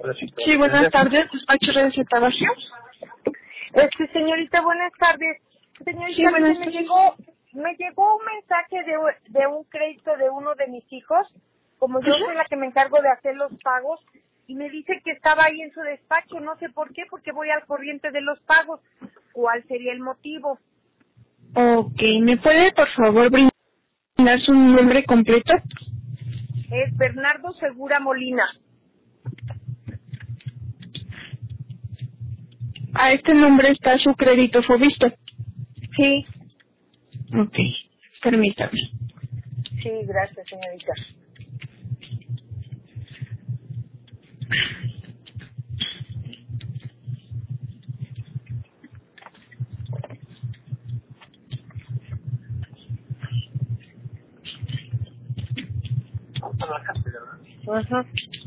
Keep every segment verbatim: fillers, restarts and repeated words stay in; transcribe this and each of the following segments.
Sí, buenas tardes, despacho de Zetabacio. Este, señorita, buenas tardes. Señorita, Sí, buenas me tardes. llegó, me llegó un mensaje de, de un crédito de uno de mis hijos, como yo Ajá. soy la que me encargo de hacer los pagos, y me dice que estaba ahí en su despacho, no sé por qué, porque voy al corriente de los pagos. ¿Cuál sería el motivo? Ok, ¿me puede por favor brindar su nombre completo? Es Bernardo Segura Molina. A este nombre está su crédito Fobisto. Sí, Ok, permítame. sí, gracias, señorita. Ajá.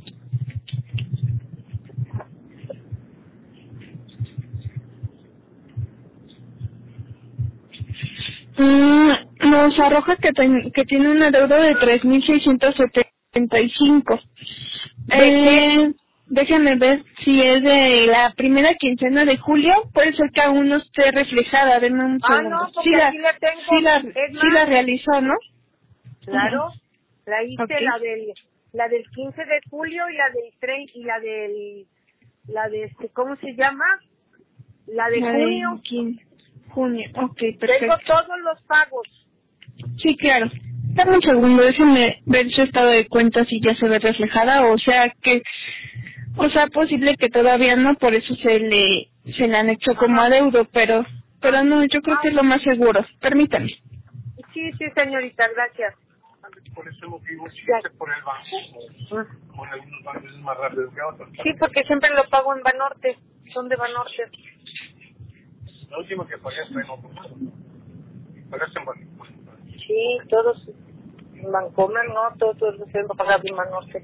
Mm, nos arroja que, ten- que tiene una deuda de tres mil seiscientos setenta y cinco. ¿De qué? Eh, déjame ver si es de la primera quincena de julio. Puede ser que aún no esté reflejada. Denme un Ah, segundo. no, Sí porque la, aquí la sí tengo. la, Es sí la más, realizó, ¿no? Ujú. claro, la hice Ok. la del la del quince de julio y la del tren y la del la de este ¿cómo se llama? La de La de junio. quince, junio. Ok, Tengo perfecto. todos los pagos. Sí, claro. Dame un segundo, déjeme ver su estado de cuenta si ya se ve reflejada, o sea que, o sea, posible que todavía no, por eso se le, se le anexó como Ajá. adeudo, pero, pero no, yo creo Ah, que es lo más seguro. Permítame. sí, sí, señorita, gracias. Por ese motivo Ya. siempre por el banco, Ah. con algunos bancos es más rápido que otros. Sí, porque siempre lo pago en Banorte. Son de Banorte. La última que pagué fue en otro lado. Pagaste en banco. Sí, todos en Bancomer, no, todos, todos los hemos pagado en Banorte.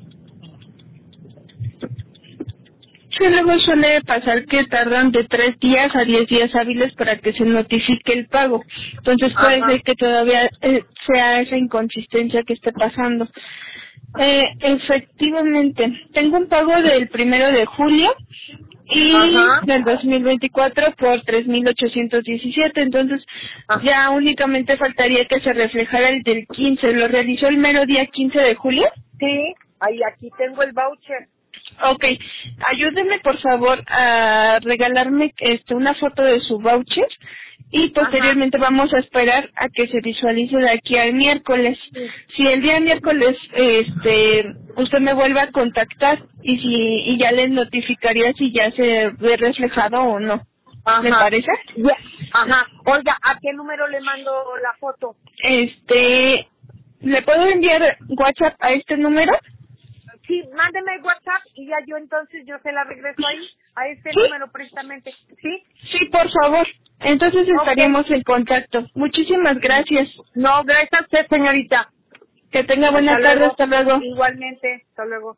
Sí, luego suele pasar que tardan de tres días a diez días hábiles para que se notifique el pago. Entonces puede Ajá. ser que todavía eh, sea esa inconsistencia que esté pasando. Eh, efectivamente, tengo un pago del primero de julio y Ajá. del dos mil veinticuatro por tres mil ochocientos diecisiete, entonces Ah, ya únicamente faltaría que se reflejara el del quince. ¿Lo realizó el mero día quince de julio? sí, ahí aquí tengo el voucher. Ok, ayúdeme por favor a regalarme este una foto de su voucher y Ajá. posteriormente vamos a esperar a que se visualice de aquí al miércoles. Sí. Si el día miércoles este usted me vuelve a contactar y si y ya le notificaría si ya se ve reflejado o no. ¿Le Ajá. parece? Ya. Ajá. Oiga, ¿a qué número le mando la foto? Este, ¿le puedo enviar WhatsApp a este número? Sí, mándeme el WhatsApp y ya yo entonces yo se la regreso ahí, a este ¿Sí? número precisamente. ¿Sí? Sí, por favor. Entonces Ok. estaríamos en contacto. Muchísimas gracias. No, gracias a usted, señorita. Que tenga Hasta buena tarde. luego. Hasta luego. Igualmente. Hasta luego.